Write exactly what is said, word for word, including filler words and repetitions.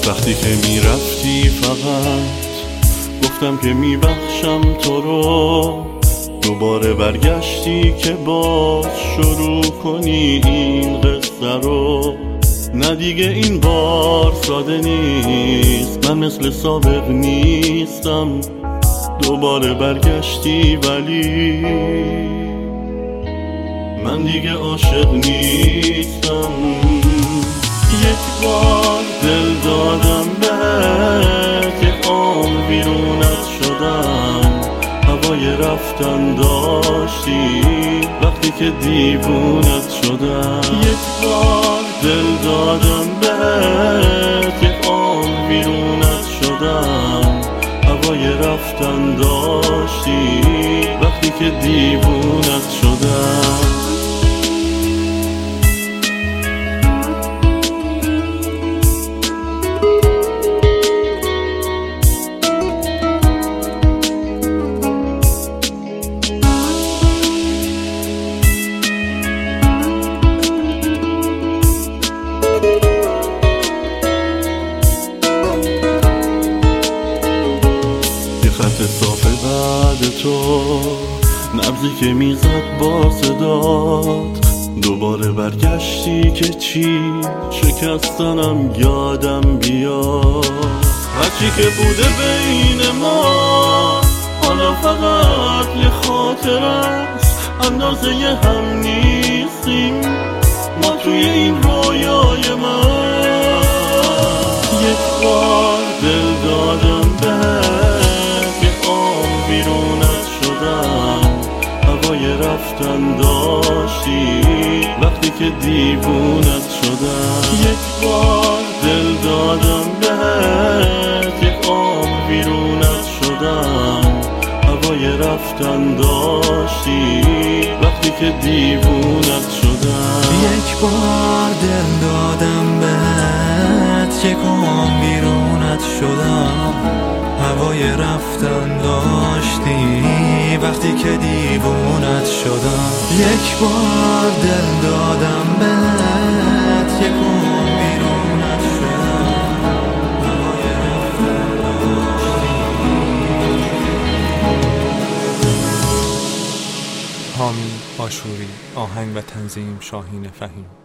وقتی که میرفتی فقط گفتم که میبخشم تو رو، دوباره برگشتی که باز شروع کنی این قصه رو. نه دیگه این بار ساده نیست، من مثل سابق نیستم. دوباره برگشتی ولی من دیگه عاشق نیستم. یک بار دل دادم بهت، یک عمر بیرونت شدم. هوای رفتن داشتی وقتی که دیوونت شدم. یک بار دل دادم بهت، یک عمر بیرونت شدم. هوای رفتن داشتی وقتی که دیوونت شدم. خط صاف بعد تو، نبضی که میزد با صدات. دوباره برگشتی که چی شکستنم یادم بیاد. هرچی که بوده بین ما حالا فقط یه خاطر است. اندازه هم نیستیم ما توی این رویای من. یک بار دل دادم بیرونت شدم. هوای رفتن داشتی وقتی که دیوونت شدم. یک بار دل دادم بهت، یک عمر بیرونت شدم. هوای رفتن داشتی وقتی که دیوونت شدم. یک بار دل دادم بهت، یک عمر بیرونت شدم. هوای رفتن داشتی وقتی که دیوونت شدم. یک بار دل دادم بهت، یک عمر بیرونت شدم. هوای رفتن داشتی. حامی آشوری، آهنگ و تنظیم شاهین فهیم.